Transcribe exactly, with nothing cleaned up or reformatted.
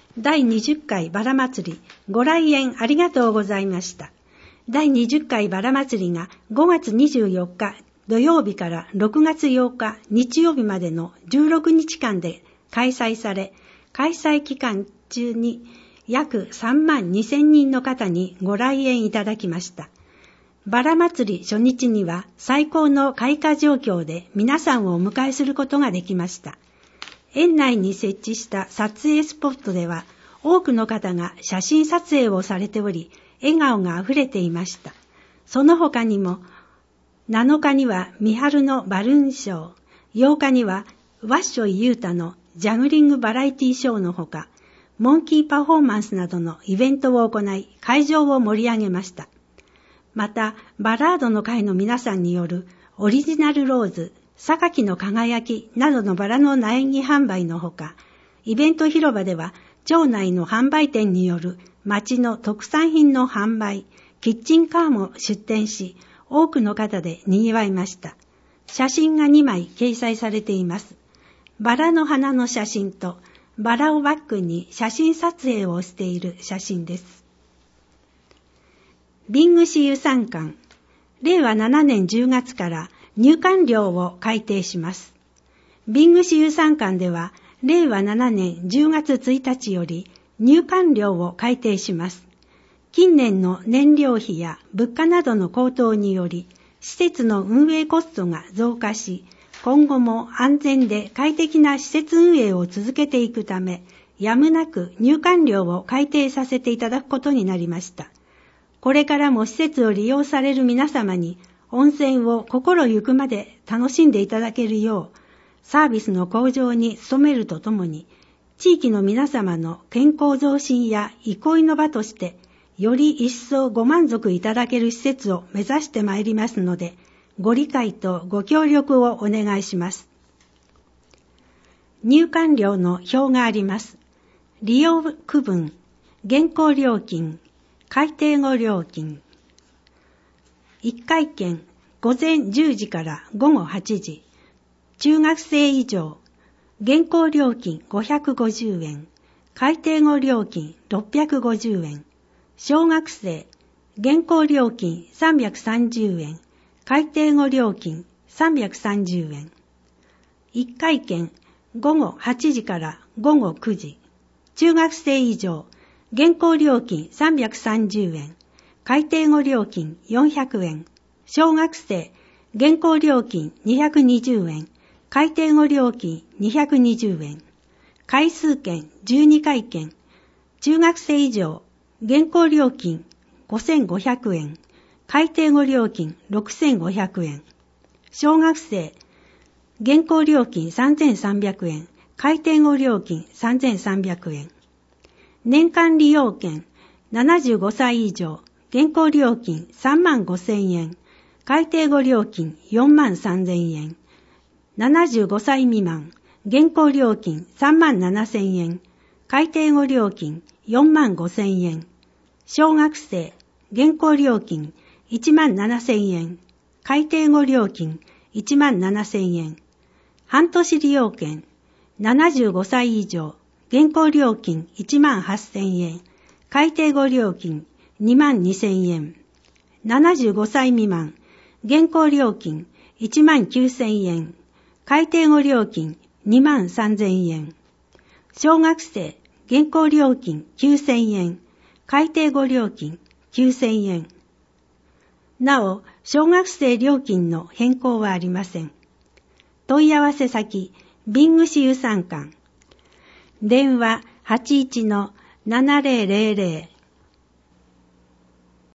だいにじゅっかいバラ祭り、ご来園ありがとうございました。だいにじゅっかいバラ祭りがごがつにじゅうよっか土曜日からろくがつようか日曜日までのじゅうろくにちかんで開催され、開催期間中に約さんまんにせんにんの方にご来園いただきました。バラ祭り初日には最高の開花状況で皆さんをお迎えすることができました。園内に設置した撮影スポットでは多くの方が写真撮影をされており、笑顔があふれていました。その他にもなのかには三春のバルーンショー、ようかにはワッショイユータのジャグリングバラエティショーのほか、モンキーパフォーマンスなどのイベントを行い、会場を盛り上げました。また、バラードの会の皆さんによるオリジナルローズ、榊の輝きなどのバラの苗木販売のほか、イベント広場では町内の販売店による町の特産品の販売、キッチンカーも出店し、多くの方で賑わいました。写真がにまい掲載されています。バラの花の写真とバラをバックに写真撮影をしている写真です。ビングシ遊山館、れいわななねんじゅうがつから入館料を改定します。ビングシ遊山館ではれいわななねんじゅうがつついたちより入館料を改定します。近年の燃料費や物価などの高騰により、施設の運営コストが増加し、今後も安全で快適な施設運営を続けていくため、やむなく入館料を改定させていただくことになりました。これからも施設を利用される皆様に、温泉を心ゆくまで楽しんでいただけるよう、サービスの向上に努めるとともに、地域の皆様の健康増進や憩いの場として、より一層ご満足いただける施設を目指してまいりますので、ご理解とご協力をお願いします。入館料の表があります。利用区分、現行料金、改定後料金。いっかいけん、ごぜんじゅうじからごごはちじ。中学生以上、現行料金ごひゃくごじゅうえん、改定後料金ろっぴゃくごじゅうえん。小学生、現行料金さんびゃくさんじゅうえん、改定後料金さんびゃくさんじゅうえん。いっかいけん、ごごはちじからごごくじ。中学生以上、現行料金さんびゃくさんじゅうえん、改定後料金よんひゃくえん。小学生、現行料金にひゃくにじゅうえん、改定後料金にひゃくにじゅうえん。回数券じゅうにかいけん。中学生以上、現行料金ごせんごひゃくえん、改定後料金ろくせんごひゃくえん。小学生、現行料金さんぜんさんびゃくえん、改定後料金さんぜんさんびゃくえん。年間利用券ななじゅうごさい以上、現行料金さんまんごせんえん、改定後料金よんまんさんぜんえん。ななじゅうごさい未満、現行料金さんまんななせんえん、改定後料金よんまんごせんえん。小学生、現行料金いちまんななせんえん、改定後料金いちまんななせんえん。半年利用券、ななじゅうごさい以上、現行料金いちまんはっせんえん、改定後料金にまんにせんえん。ななじゅうごさい未満、現行料金いちまんきゅうせんえん、改定後料金にまんさんぜんえん。小学生、現行料金きゅうせんえん、改定後料金きゅうせんえん。なお、小学生料金の変更はありません。問い合わせ先、ビングシ遊山館。電話 はちいちのななぜろぜろ